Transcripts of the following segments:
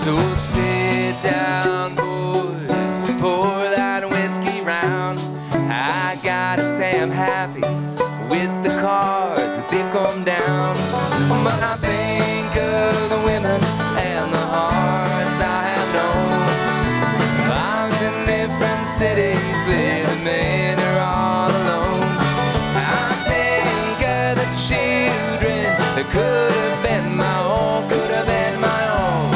So sit down, boys, and pour that whiskey round. I gotta say I'm happy with the cards as they've come down. But I think of the women and the hearts I have known. Lives in different cities where the men are all alone. I think of the children that could have been my own, could have been my own.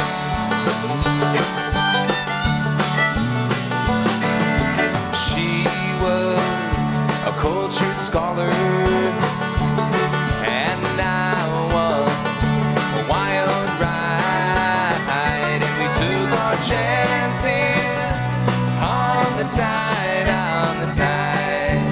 She was a cultured scholar, and I was a wild ride, and we took our chances on the tide, on the tide.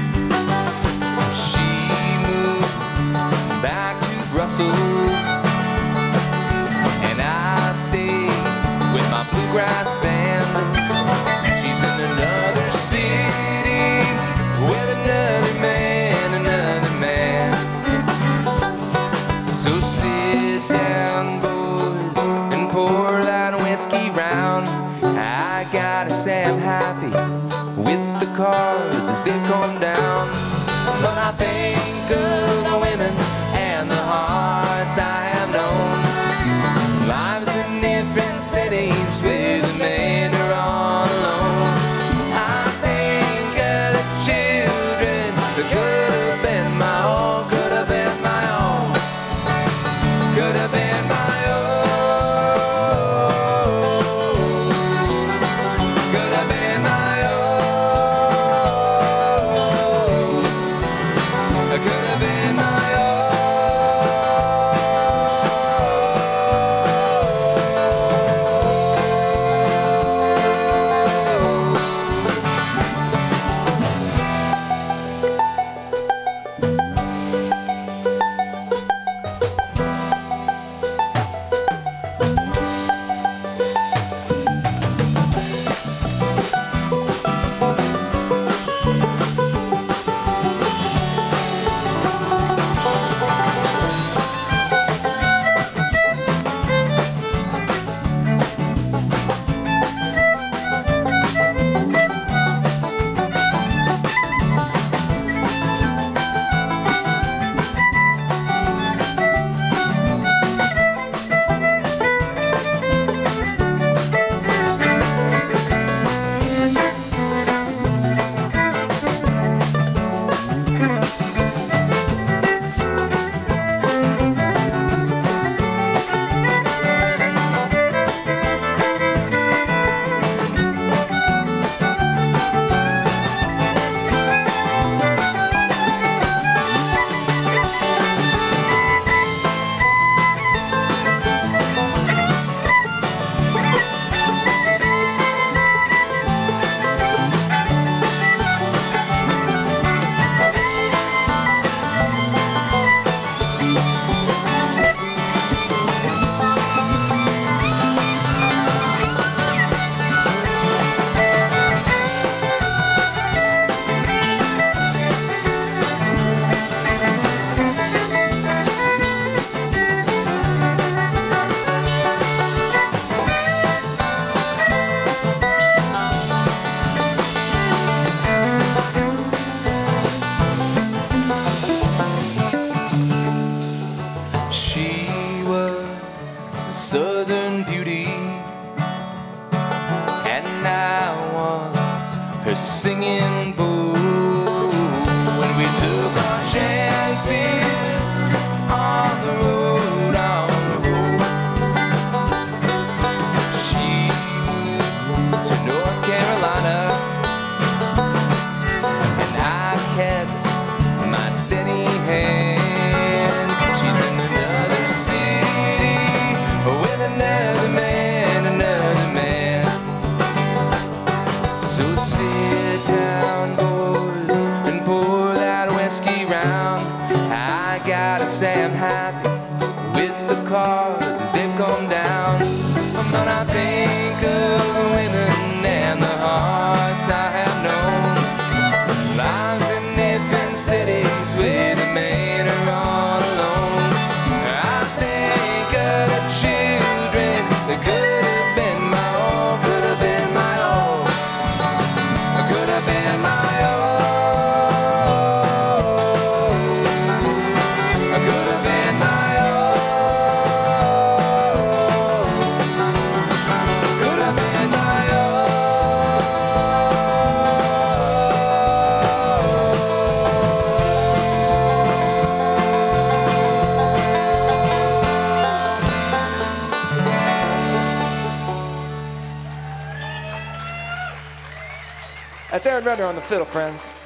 She moved back to Brussels, and I stayed with my bluegrass band. She's in another city with another man, another man. So sit down, boys, and pour that whiskey round. I gotta say I'm happy with the cards as they've come down. But I think of the women and the hearts I have known. Lives in different cities where the men are all alone. I think of the children that could have been my own, could have been my own, could have been my own, could have been my own, could have been my own. She was a southern beauty, and I was her singing bull. When we took our chances on the road, on the road. She moved to North Carolina, and I kept my steady hand. She's in another city with another man, another man. So sit down, boys, and pour that whiskey round. I gotta say I'm happy with the cards as they've come down. But I think of the women and the hearts I have known. Lives in different cities where the men are all alone. I think of the children that could have That's Aaron Renner on the fiddle, friends.